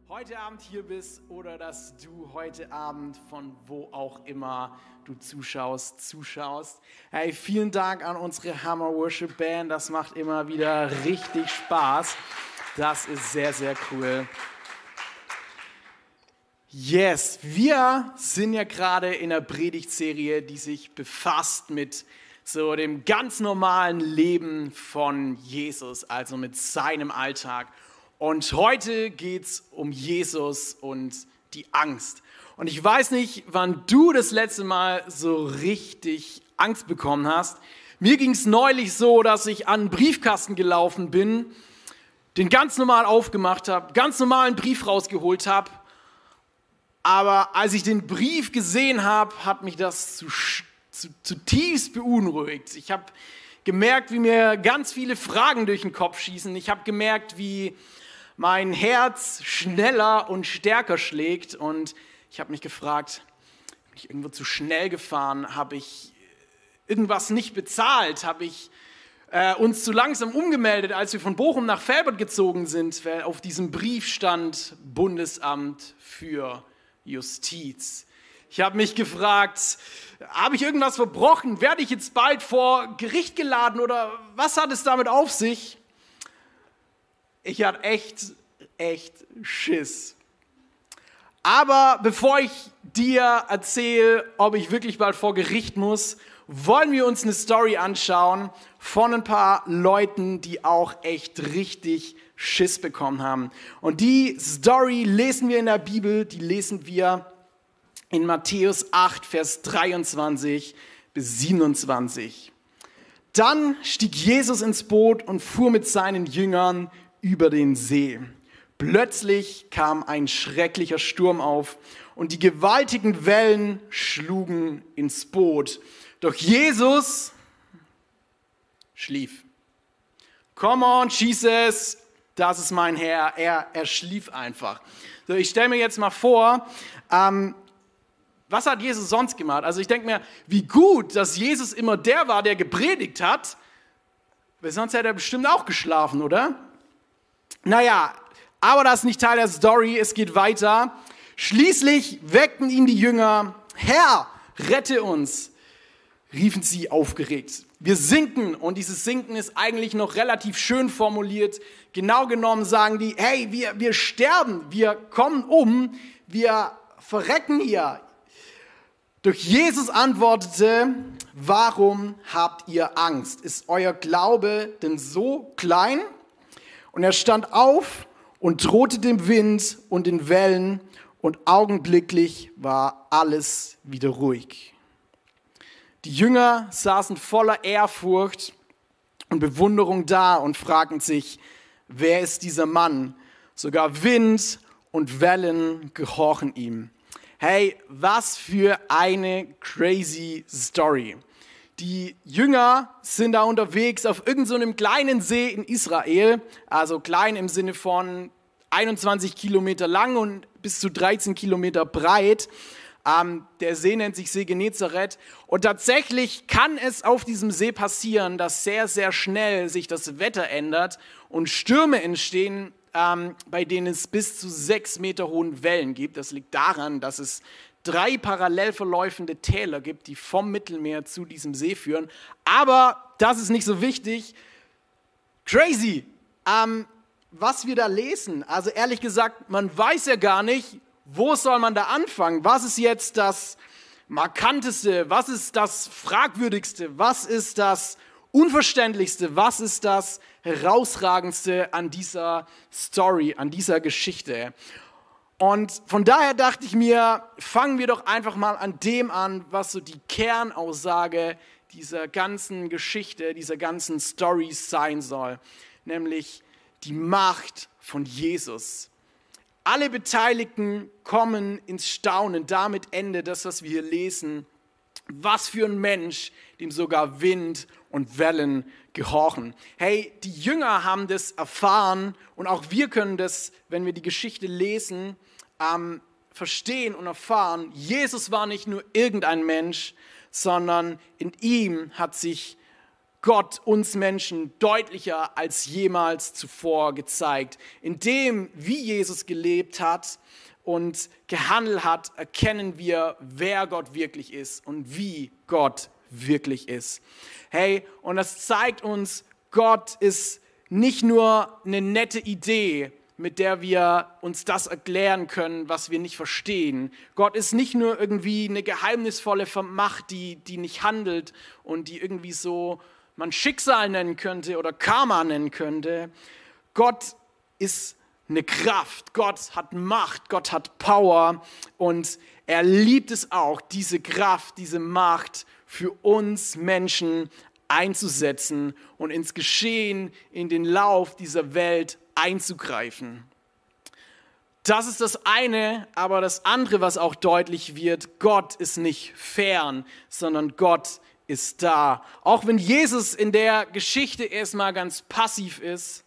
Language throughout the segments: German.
heute Abend hier bist oder dass du heute Abend von wo auch immer du zuschaust. Hey, vielen Dank an unsere Hammer Worship Band, das macht immer wieder richtig Spaß. Das ist sehr, sehr cool. Yes, wir sind ja gerade in einer Predigtserie, die sich befasst mit so dem ganz normalen Leben von Jesus, also mit seinem Alltag. Und heute geht es um Jesus und die Angst. Und ich weiß nicht, wann du das letzte Mal so richtig Angst bekommen hast. Mir ging es neulich so, dass ich an einen Briefkasten gelaufen bin, den ganz normal aufgemacht habe, ganz normal einen Brief rausgeholt habe. Aber als ich den Brief gesehen habe, hat mich das zutiefst beunruhigt. Ich habe gemerkt, wie mir ganz viele Fragen durch den Kopf schießen. Ich habe gemerkt, wie mein Herz schneller und stärker schlägt. Und ich habe mich gefragt, bin ich irgendwo zu schnell gefahren? Habe ich irgendwas nicht bezahlt? Habe ich uns zu langsam umgemeldet, als wir von Bochum nach Velbert gezogen sind, weil auf diesem Brief stand Bundesamt für Justiz. Ich habe mich gefragt, habe ich irgendwas verbrochen? Werde ich jetzt bald vor Gericht geladen oder was hat es damit auf sich? Ich hatte echt Schiss. Aber bevor ich dir erzähle, ob ich wirklich bald vor Gericht muss, wollen wir uns eine Story anschauen von ein paar Leuten, die auch echt richtig Schiss bekommen haben. Und die Story lesen wir in der Bibel, die lesen wir in Matthäus 8, Vers 23 bis 27. Dann stieg Jesus ins Boot und fuhr mit seinen Jüngern über den See. Plötzlich kam ein schrecklicher Sturm auf und die gewaltigen Wellen schlugen ins Boot. Doch Jesus schlief. Come on, Jesus, das ist mein Herr. Er schlief einfach. So, ich stelle mir jetzt mal vor, was hat Jesus sonst gemacht? Also ich denke mir, wie gut, dass Jesus immer der war, der gepredigt hat, weil sonst hätte er bestimmt auch geschlafen, oder? Naja, aber das ist nicht Teil der Story, es geht weiter. Schließlich weckten ihn die Jünger, Herr, rette uns, riefen sie aufgeregt. Wir sinken und dieses Sinken ist eigentlich noch relativ schön formuliert. Genau genommen sagen die, hey, wir sterben, wir kommen um, wir verrecken hier. Doch Jesus antwortete, warum habt ihr Angst? Ist euer Glaube denn so klein? Und er stand auf und drohte dem Wind und den Wellen und augenblicklich war alles wieder ruhig. Die Jünger saßen voller Ehrfurcht und Bewunderung da und fragten sich, wer ist dieser Mann? Sogar Wind und Wellen gehorchen ihm. Hey, was für eine crazy Story. Die Jünger sind da unterwegs auf irgendeinem kleinen See in Israel, also klein im Sinne von 21 Kilometer lang und bis zu 13 Kilometer breit. Der See nennt sich See Genezareth und tatsächlich kann es auf diesem See passieren, dass sehr, sehr schnell sich das Wetter ändert und Stürme entstehen, bei denen es bis zu 6 Meter hohen Wellen gibt. Das liegt daran, dass es 3 parallel verlaufende Täler gibt, die vom Mittelmeer zu diesem See führen. Aber das ist nicht so wichtig. Crazy, was wir da lesen. Also ehrlich gesagt, man weiß ja gar nicht, wo soll man da anfangen? Was ist jetzt das Markanteste? Was ist das Fragwürdigste? Was ist das Unverständlichste? Was ist das Herausragendste an dieser Story, an dieser Geschichte? Und von daher dachte ich mir, fangen wir doch einfach mal an dem an, was so die Kernaussage dieser ganzen Geschichte, dieser ganzen Story sein soll, nämlich die Macht von Jesus. Alle Beteiligten kommen ins Staunen, damit endet das, was wir hier lesen. Was für ein Mensch, dem sogar Wind und Wellen gehorchen. Hey, die Jünger haben das erfahren und auch wir können das, wenn wir die Geschichte lesen, verstehen und erfahren. Jesus war nicht nur irgendein Mensch, sondern in ihm hat sich Gott uns Menschen deutlicher als jemals zuvor gezeigt. In dem, wie Jesus glebt hat und gehandelt hat, erkennen wir, wer Gott wirklich ist und wie Gott wirklich ist. Hey, und das zeigt uns, Gott ist nicht nur eine nette Idee, mit der wir uns das erklären können, was wir nicht verstehen. Gott ist nicht nur irgendwie eine geheimnisvolle Macht, die nicht handelt und die irgendwie so man Schicksal nennen könnte oder Karma nennen könnte. Gott ist eine Kraft, Gott hat Macht, Gott hat Power und er liebt es auch, diese Kraft, diese Macht für uns Menschen einzusetzen und ins Geschehen, in den Lauf dieser Welt einzugreifen. Das ist das eine, aber das andere, was auch deutlich wird, Gott ist nicht fern, sondern Gott ist da. Auch wenn Jesus in der Geschichte erstmal ganz passiv ist,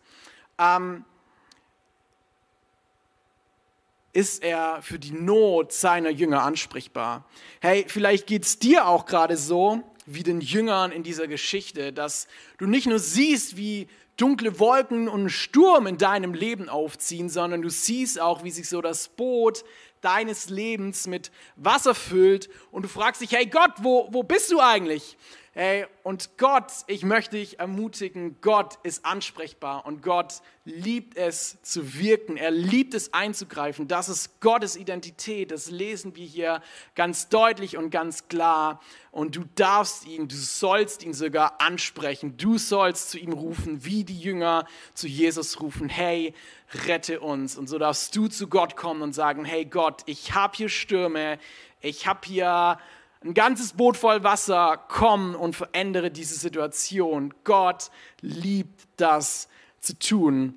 ist er für die Not seiner Jünger ansprechbar. Hey, vielleicht geht es dir auch gerade so, wie den Jüngern in dieser Geschichte, dass du nicht nur siehst, wie dunkle Wolken und Sturm in deinem Leben aufziehen, sondern du siehst auch, wie sich so das Boot deines Lebens mit Wasser füllt und du fragst dich, hey Gott, wo bist du eigentlich? Hey, und Gott, ich möchte dich ermutigen, Gott ist ansprechbar und Gott liebt es zu wirken, er liebt es einzugreifen. Das ist Gottes Identität, das lesen wir hier ganz deutlich und ganz klar. Und du darfst ihn, du sollst ihn sogar ansprechen, du sollst zu ihm rufen, wie die Jünger zu Jesus rufen, hey, rette uns. Und so darfst du zu Gott kommen und sagen, hey Gott, ich habe hier Stürme, ich habe hier ein ganzes Boot voll Wasser, komm und verändere diese Situation. Gott liebt das zu tun.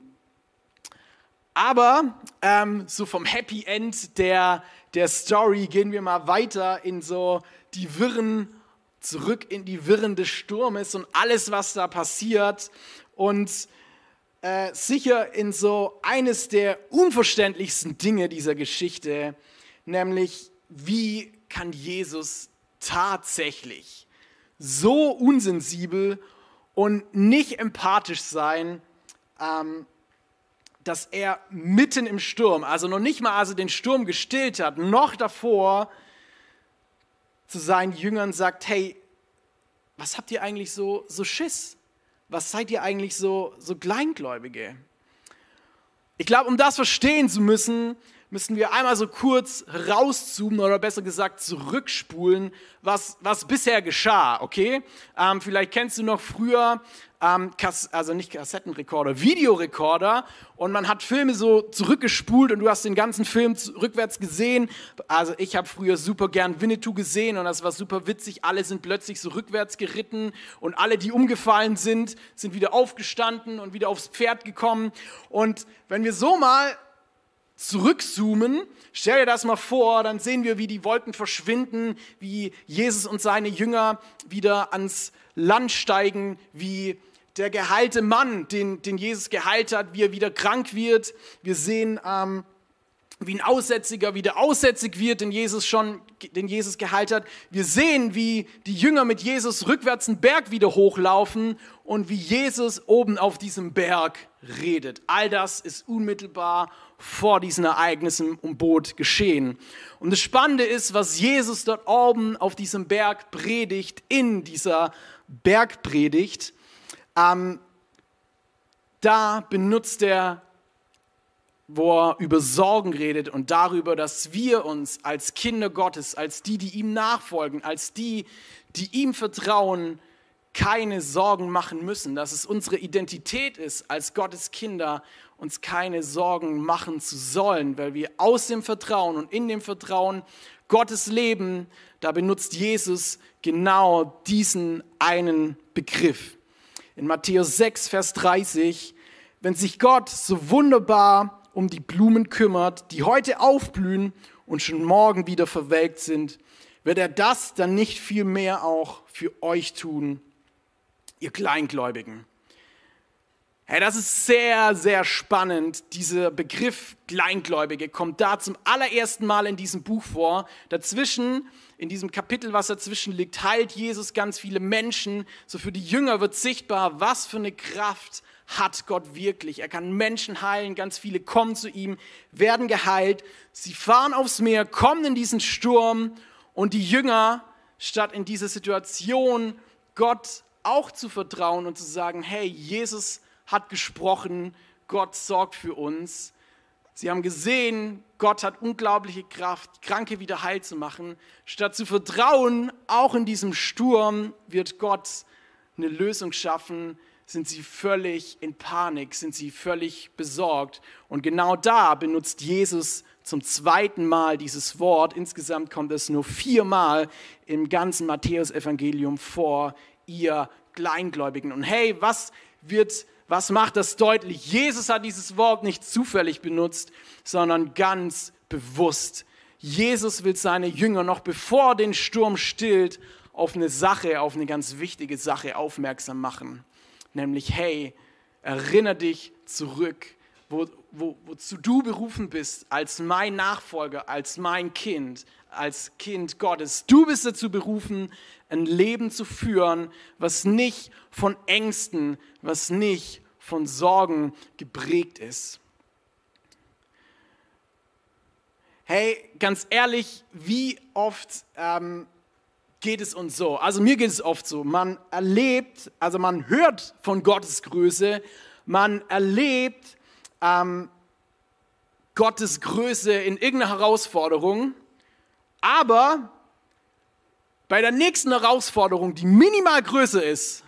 Aber so vom Happy End der Story gehen wir mal weiter in so die Wirren, zurück in die Wirren des Sturmes und alles, was da passiert. Und sicher in so eines der unverständlichsten Dinge dieser Geschichte, nämlich wie kann Jesus tatsächlich so unsensibel und nicht empathisch sein, dass er mitten im Sturm, also noch nicht mal als er den Sturm gestillt hat, noch davor zu seinen Jüngern sagt, hey, was habt ihr eigentlich so Schiss? Was seid ihr eigentlich so Kleingläubige? Ich glaube, um das verstehen zu müssen wir einmal so kurz rauszoomen oder besser gesagt zurückspulen, was bisher geschah, okay? Vielleicht kennst du noch früher, also nicht Kassettenrekorder, Videorekorder und man hat Filme so zurückgespult und du hast den ganzen Film rückwärts gesehen. Also ich habe früher super gern Winnetou gesehen und das war super witzig. Alle sind plötzlich so rückwärts geritten und alle, die umgefallen sind wieder aufgestanden und wieder aufs Pferd gekommen. Und wenn wir so mal zurückzoomen, stell dir das mal vor, dann sehen wir, wie die Wolken verschwinden, wie Jesus und seine Jünger wieder ans Land steigen, wie der geheilte Mann, den Jesus geheilt hat, wie er wieder krank wird. Wir sehen, wie ein Aussätziger wieder aussätzig wird, den Jesus geheilt hat. Wir sehen, wie die Jünger mit Jesus rückwärts einen Berg wieder hochlaufen und wie Jesus oben auf diesem Berg redet. All das ist unmittelbar vor diesen Ereignissen im Boot geschehen. Und das Spannende ist, was Jesus dort oben auf diesem Berg predigt, in dieser Bergpredigt, da benutzt er, wo er über Sorgen redet und darüber, dass wir uns als Kinder Gottes, als die ihm nachfolgen, als die ihm vertrauen, keine Sorgen machen müssen, dass es unsere Identität ist, als Gottes Kinder uns keine Sorgen machen zu sollen, weil wir aus dem Vertrauen und in dem Vertrauen Gottes leben. Da benutzt Jesus genau diesen einen Begriff. In Matthäus 6, Vers 30, wenn sich Gott so wunderbar um die Blumen kümmert, die heute aufblühen und schon morgen wieder verwelkt sind, wird er das dann nicht viel mehr auch für euch tun, ihr Kleingläubigen. Hey, das ist sehr, sehr spannend. Dieser Begriff Kleingläubige kommt da zum allerersten Mal in diesem Buch vor. Dazwischen, in diesem Kapitel, was dazwischen liegt, heilt Jesus ganz viele Menschen. So für die Jünger wird sichtbar, was für eine Kraft hat Gott wirklich. Er kann Menschen heilen, ganz viele kommen zu ihm, werden geheilt. Sie fahren aufs Meer, kommen in diesen Sturm und die Jünger, statt in dieser Situation Gott auch zu vertrauen und zu sagen, hey, Jesus hat gesprochen, Gott sorgt für uns. Sie haben gesehen, Gott hat unglaubliche Kraft, Kranke wieder heil zu machen. Statt zu vertrauen, auch in diesem Sturm wird Gott eine Lösung schaffen, sind sie völlig in Panik, sind sie völlig besorgt. Und genau da benutzt Jesus zum zweiten Mal dieses Wort. Insgesamt kommt es nur 4 Mal im ganzen Matthäus-Evangelium vor, ihr Kleingläubigen. Und hey, was macht das deutlich? Jesus hat dieses Wort nicht zufällig benutzt, sondern ganz bewusst. Jesus will seine Jünger noch bevor den Sturm stillt, auf eine ganz wichtige Sache aufmerksam machen. Nämlich, hey, erinnere dich zurück, wozu du berufen bist als mein Nachfolger, als mein Kind, als Kind Gottes. Du bist dazu berufen, ein Leben zu führen, was nicht von Ängsten, was nicht von Sorgen geprägt ist. Hey, ganz ehrlich, wie oft geht es uns so? Also mir geht es oft so, man hört von Gottes Größe, man erlebt Gottes Größe in irgendeiner Herausforderung, aber bei der nächsten Herausforderung, die minimal größer ist,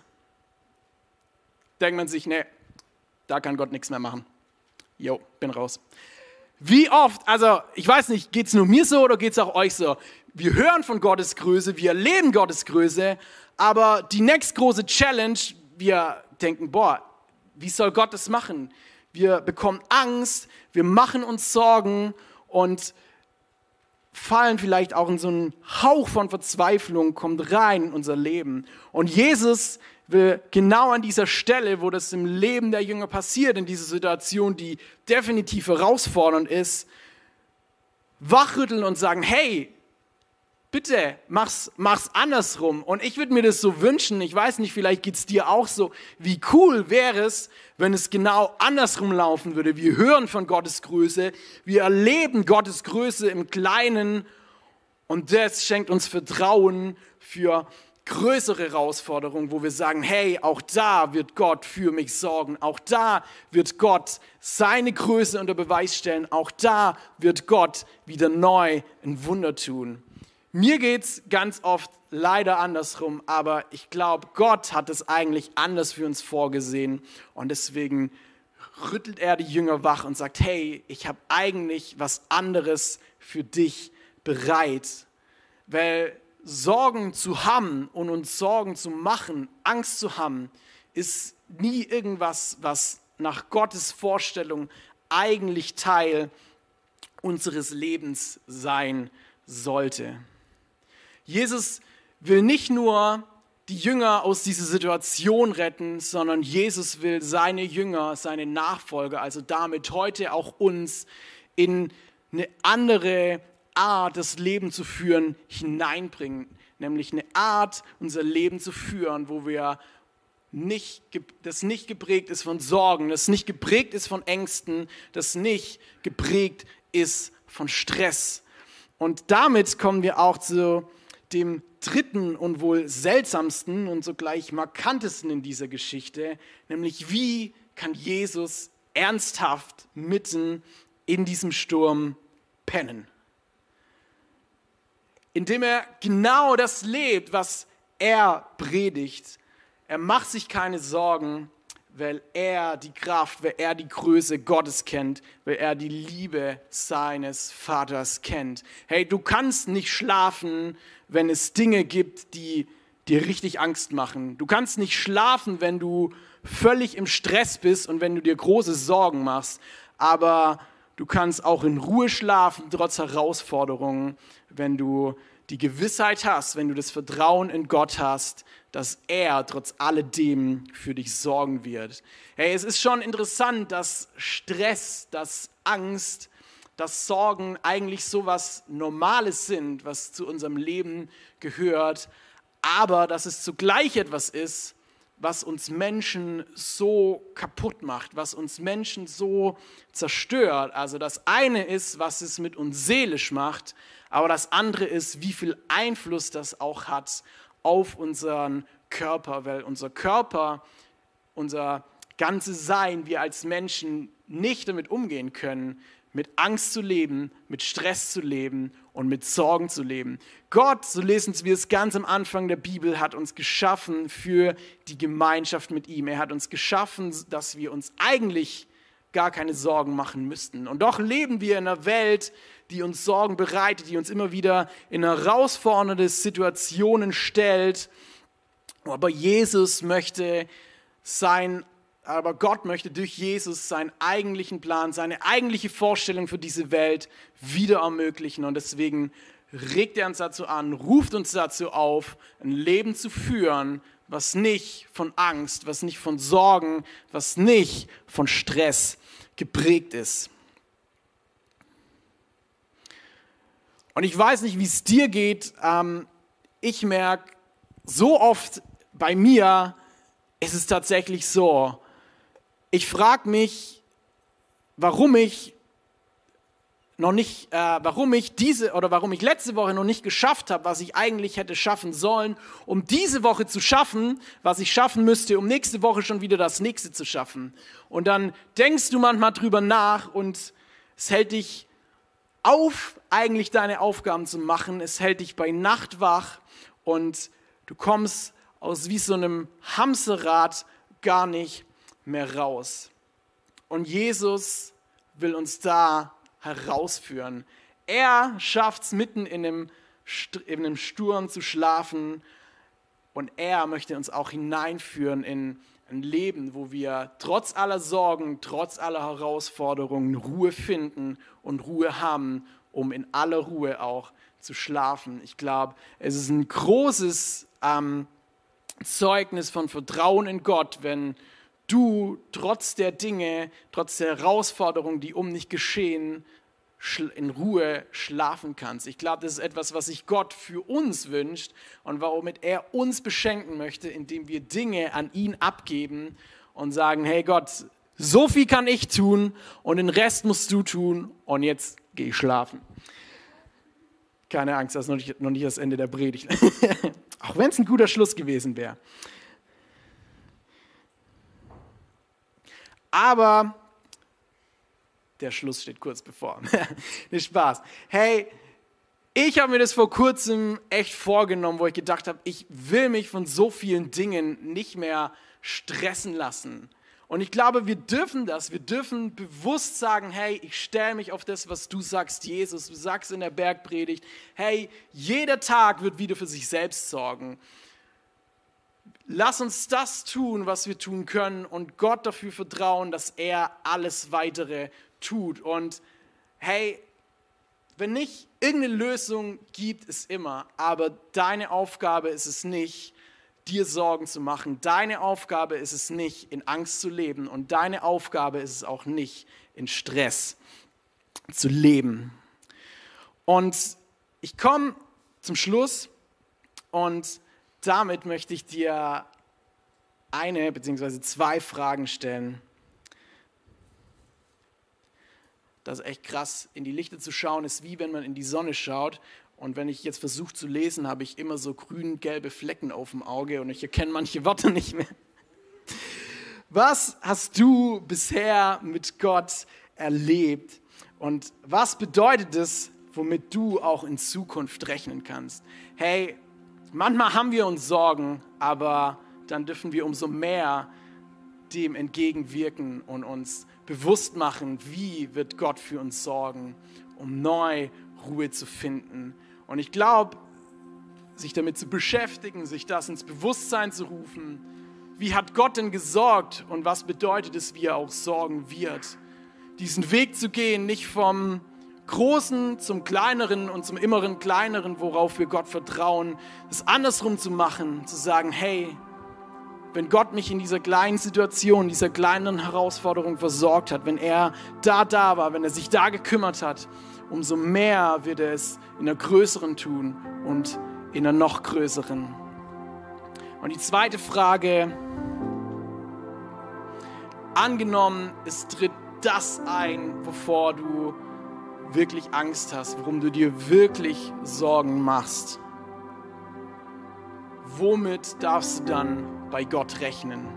denkt man sich, nee, da kann Gott nichts mehr machen. Jo, bin raus. Wie oft, also ich weiß nicht, geht es nur mir so oder geht es auch euch so? Wir hören von Gottes Größe, wir erleben Gottes Größe, aber die nächstgroße Challenge, wir denken, wie soll Gott das machen? Wir bekommen Angst, wir machen uns Sorgen und fallen vielleicht auch in so einen Hauch von Verzweiflung, kommt rein in unser Leben. Und Jesus will genau an dieser Stelle, wo das im Leben der Jünger passiert, in dieser Situation, die definitiv herausfordernd ist, wachrütteln und sagen, hey, bitte, mach's andersrum. Und ich würde mir das so wünschen, ich weiß nicht, vielleicht geht es dir auch so, wie cool wäre es, wenn es genau andersrum laufen würde. Wir hören von Gottes Größe, wir erleben Gottes Größe im Kleinen und das schenkt uns Vertrauen für größere Herausforderungen, wo wir sagen, hey, auch da wird Gott für mich sorgen, auch da wird Gott seine Größe unter Beweis stellen, auch da wird Gott wieder neu ein Wunder tun. Mir geht es ganz oft leider andersrum, aber ich glaube, Gott hat es eigentlich anders für uns vorgesehen und deswegen rüttelt er die Jünger wach und sagt, hey, ich habe eigentlich was anderes für dich bereit, weil Sorgen zu haben und uns Sorgen zu machen, Angst zu haben, ist nie irgendwas, was nach Gottes Vorstellung eigentlich Teil unseres Lebens sein sollte. Jesus will nicht nur die Jünger aus dieser Situation retten, sondern Jesus will seine Jünger, seine Nachfolger, also damit heute auch uns, in eine andere Art, das Leben zu führen, hineinbringen. Nämlich eine Art, unser Leben zu führen, wo wir das nicht geprägt ist von Sorgen, das nicht geprägt ist von Ängsten, das nicht geprägt ist von Stress. Und damit kommen wir auch zu dem dritten und wohl seltsamsten und sogleich markantesten in dieser Geschichte, nämlich wie kann Jesus ernsthaft mitten in diesem Sturm pennen? Indem er genau das lebt, was er predigt. Er macht sich keine Sorgen, weil er die Kraft, weil er die Größe Gottes kennt, weil er die Liebe seines Vaters kennt. Hey, du kannst nicht schlafen, wenn es Dinge gibt, die dir richtig Angst machen. Du kannst nicht schlafen, wenn du völlig im Stress bist und wenn du dir große Sorgen machst. Aber du kannst auch in Ruhe schlafen, trotz Herausforderungen, wenn du die Gewissheit hast, wenn du das Vertrauen in Gott hast, dass er trotz alledem für dich sorgen wird. Hey, es ist schon interessant, dass Stress, dass Angst, dass Sorgen eigentlich so was Normales sind, was zu unserem Leben gehört, aber dass es zugleich etwas ist, was uns Menschen so kaputt macht, was uns Menschen so zerstört. Also das eine ist, was es mit uns seelisch macht, aber das andere ist, wie viel Einfluss das auch hat auf unseren Körper, weil unser Körper, unser ganzes Sein, wir als Menschen nicht damit umgehen können, mit Angst zu leben, mit Stress zu leben und mit Sorgen zu leben. Gott, so lesen wir es ganz am Anfang der Bibel, hat uns geschaffen für die Gemeinschaft mit ihm. Er hat uns geschaffen, dass wir uns eigentlich gar keine Sorgen machen müssten. Und doch leben wir in einer Welt, die uns Sorgen bereitet, die uns immer wieder in herausfordernde Situationen stellt. Aber Gott möchte durch Jesus seinen eigentlichen Plan, seine eigentliche Vorstellung für diese Welt wieder ermöglichen. Und deswegen regt er uns dazu an, ruft uns dazu auf, ein Leben zu führen, was nicht von Angst, was nicht von Sorgen, was nicht von Stress geprägt ist. Und ich weiß nicht, wie es dir geht. Ich merke, so oft bei mir ist es tatsächlich so. Ich frage mich, warum ich letzte Woche noch nicht geschafft habe, was ich eigentlich hätte schaffen sollen, um diese Woche zu schaffen, was ich schaffen müsste, um nächste Woche schon wieder das nächste zu schaffen. Und dann denkst du manchmal drüber nach und es hält dich auf, eigentlich deine Aufgaben zu machen. Es hält dich bei Nacht wach und du kommst aus wie so einem Hamsterrad gar nicht mehr raus. Und Jesus will uns da herausführen. Er schafft es, mitten in einem Sturm zu schlafen und er möchte uns auch hineinführen in ein Leben, wo wir trotz aller Sorgen, trotz aller Herausforderungen Ruhe finden und Ruhe haben, um in aller Ruhe auch zu schlafen. Ich glaube, es ist ein großes Zeugnis von Vertrauen in Gott, wenn du trotz der Dinge, trotz der Herausforderungen, die um dich geschehen, in Ruhe schlafen kannst. Ich glaube, das ist etwas, was sich Gott für uns wünscht und womit er uns beschenken möchte, indem wir Dinge an ihn abgeben und sagen, hey Gott, so viel kann ich tun und den Rest musst du tun und jetzt gehe ich schlafen. Keine Angst, das ist noch nicht das Ende der Predigt. Auch wenn es ein guter Schluss gewesen wäre. Aber der Schluss steht kurz bevor. Nicht Spaß. Hey, ich habe mir das vor kurzem echt vorgenommen, wo ich gedacht habe, ich will mich von so vielen Dingen nicht mehr stressen lassen. Und ich glaube, wir dürfen das. Wir dürfen bewusst sagen, hey, ich stelle mich auf das, was du sagst, Jesus. Du sagst in der Bergpredigt, hey, jeder Tag wird wieder für sich selbst sorgen. Lass uns das tun, was wir tun können und Gott dafür vertrauen, dass er alles Weitere tut. Und hey, wenn nicht, irgendeine Lösung gibt es immer, aber deine Aufgabe ist es nicht, dir Sorgen zu machen. Deine Aufgabe ist es nicht, in Angst zu leben und deine Aufgabe ist es auch nicht, in Stress zu leben. Und ich komme zum Schluss und damit möchte ich dir eine bzw. 2 Fragen stellen. Das ist echt krass. In die Lichter zu schauen ist wie wenn man in die Sonne schaut. Und wenn ich jetzt versuche zu lesen, habe ich immer so grün-gelbe Flecken auf dem Auge und ich erkenne manche Wörter nicht mehr. Was hast du bisher mit Gott erlebt? Und was bedeutet es, womit du auch in Zukunft rechnen kannst? Hey, manchmal haben wir uns Sorgen, aber dann dürfen wir umso mehr dem entgegenwirken und uns bewusst machen, wie wird Gott für uns sorgen, um neu Ruhe zu finden. Und ich glaube, sich damit zu beschäftigen, sich das ins Bewusstsein zu rufen, wie hat Gott denn gesorgt und was bedeutet es, wie er auch sorgen wird. Diesen Weg zu gehen, nicht vom Großen zum Kleineren und zum immeren Kleineren, worauf wir Gott vertrauen, es andersrum zu machen, zu sagen, hey, wenn Gott mich in dieser kleinen Situation, dieser kleinen Herausforderung versorgt hat, wenn er da war, wenn er sich da gekümmert hat, umso mehr wird er es in einer größeren tun und in einer noch größeren. Und die zweite Frage, angenommen, es tritt das ein, wovor du wirklich Angst hast, worum du dir wirklich Sorgen machst. Womit darfst du dann bei Gott rechnen?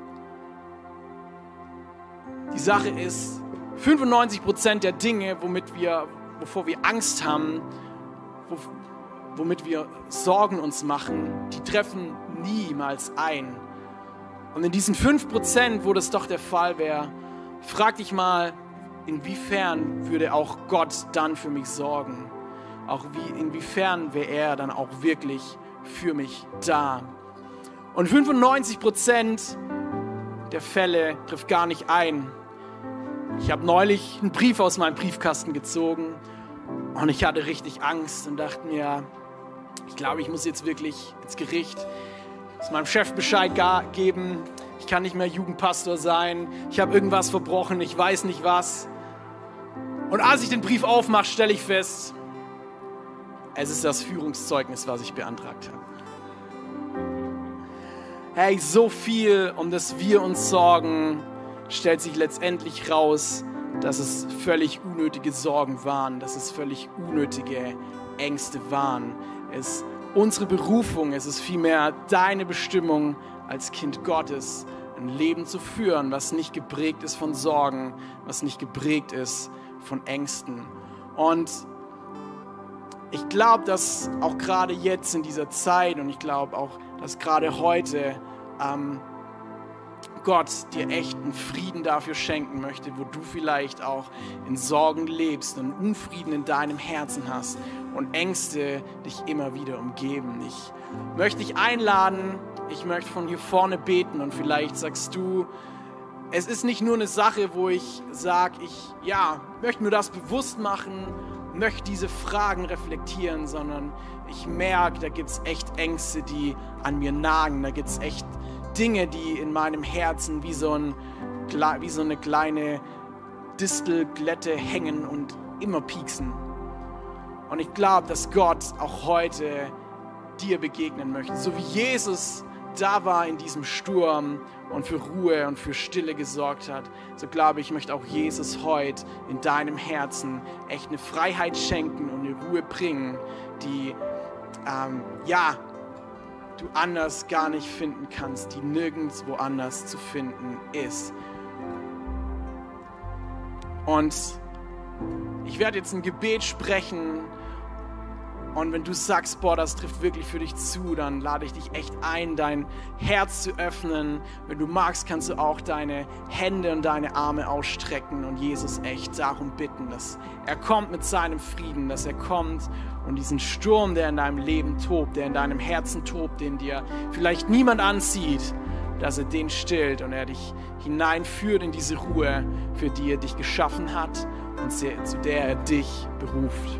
Die Sache ist, 95% der Dinge, wovor wir Angst haben, womit wir Sorgen uns machen, die treffen niemals ein. Und in diesen 5%, wo das doch der Fall wäre, frag dich mal, inwiefern würde auch Gott dann für mich sorgen? Inwiefern wäre er dann auch wirklich für mich da? Und 95% der Fälle trifft gar nicht ein. Ich habe neulich einen Brief aus meinem Briefkasten gezogen und ich hatte richtig Angst und dachte mir, ich glaube, ich muss jetzt wirklich ins Gericht, muss meinem Chef Bescheid geben, ich kann nicht mehr Jugendpastor sein, ich habe irgendwas verbrochen, ich weiß nicht was. Und als ich den Brief aufmache, stelle ich fest, es ist das Führungszeugnis, was ich beantragt habe. Hey, so viel, um das wir uns sorgen, stellt sich letztendlich raus, dass es völlig unnötige Sorgen waren, dass es völlig unnötige Ängste waren. Es ist unsere Berufung, es ist vielmehr deine Bestimmung als Kind Gottes, ein Leben zu führen, was nicht geprägt ist von Sorgen, was nicht geprägt ist von Ängsten. Und ich glaube, dass auch gerade jetzt in dieser Zeit und ich glaube auch, dass gerade heute Gott dir echten Frieden dafür schenken möchte, wo du vielleicht auch in Sorgen lebst und Unfrieden in deinem Herzen hast und Ängste dich immer wieder umgeben. Ich möchte dich einladen, ich möchte von hier vorne beten und vielleicht sagst du, es ist nicht nur eine Sache, wo ich sage, ich möchte mir das bewusst machen, möchte diese Fragen reflektieren, sondern ich merke, da gibt es echt Ängste, die an mir nagen, da gibt es echt Dinge, die in meinem Herzen wie so eine kleine Distelglätte hängen und immer pieksen. Und ich glaube, dass Gott auch heute dir begegnen möchte, so wie Jesus da war in diesem Sturm und für Ruhe und für Stille gesorgt hat, so glaube ich, möchte auch Jesus heute in deinem Herzen echt eine Freiheit schenken und eine Ruhe bringen, die du anders gar nicht finden kannst, die nirgendwo anders zu finden ist. Und ich werde jetzt ein Gebet sprechen und wenn du sagst, das trifft wirklich für dich zu, dann lade ich dich echt ein, dein Herz zu öffnen. Wenn du magst, kannst du auch deine Hände und deine Arme ausstrecken und Jesus echt darum bitten, dass er kommt mit seinem Frieden, dass er kommt und diesen Sturm, der in deinem Leben tobt, der in deinem Herzen tobt, den dir vielleicht niemand anzieht, dass er den stillt und er dich hineinführt in diese Ruhe, für die er dich geschaffen hat und zu der er dich beruft.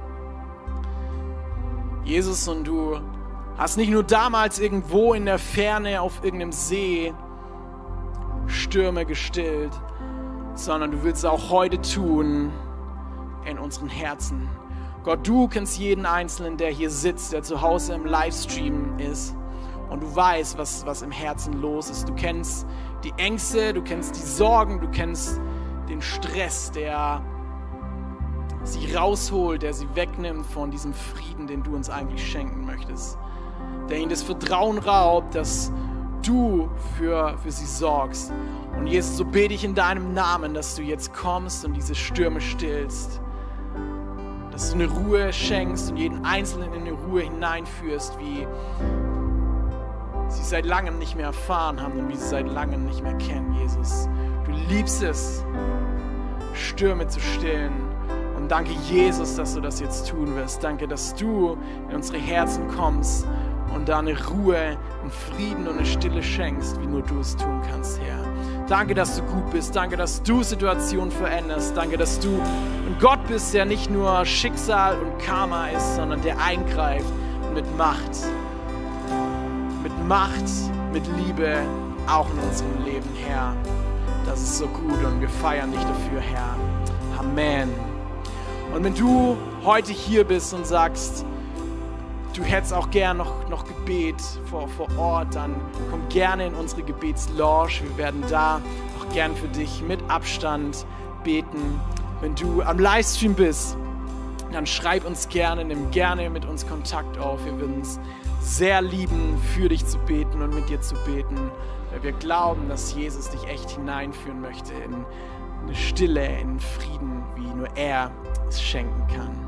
Jesus, und du hast nicht nur damals irgendwo in der Ferne auf irgendeinem See Stürme gestillt, sondern du willst es auch heute tun in unseren Herzen. Gott, du kennst jeden Einzelnen, der hier sitzt, der zu Hause im Livestream ist. Und du weißt, was im Herzen los ist. Du kennst die Ängste, du kennst die Sorgen, du kennst den Stress, der sie rausholt, der sie wegnimmt von diesem Frieden, den du uns eigentlich schenken möchtest. Der ihnen das Vertrauen raubt, dass du für sie sorgst. Und Jesus, so bete ich in deinem Namen, dass du jetzt kommst und diese Stürme stillst. Dass du eine Ruhe schenkst und jeden Einzelnen in eine Ruhe hineinführst, wie sie seit langem nicht mehr erfahren haben und wie sie seit langem nicht mehr kennen, Jesus. Du liebst es, Stürme zu stillen. Und danke, Jesus, dass du das jetzt tun wirst. Danke, dass du in unsere Herzen kommst und da eine Ruhe, einen Frieden und eine Stille schenkst, wie nur du es tun kannst, Herr. Danke, dass du gut bist. Danke, dass du Situationen veränderst. Danke, dass du ein Gott bist, der nicht nur Schicksal und Karma ist, sondern der eingreift mit Macht. Mit Macht, mit Liebe, auch in unserem Leben, Herr. Das ist so gut und wir feiern dich dafür, Herr. Amen. Und wenn du heute hier bist und sagst, du hättest auch gern noch Gebet vor Ort, dann komm gerne in unsere Gebetslounge. Wir werden da auch gern für dich mit Abstand beten. Wenn du am Livestream bist, dann schreib uns gerne, nimm gerne mit uns Kontakt auf. Wir würden es sehr lieben, für dich zu beten und mit dir zu beten, weil wir glauben, dass Jesus dich echt hineinführen möchte in eine Stille, in Frieden, wie nur er es schenken kann.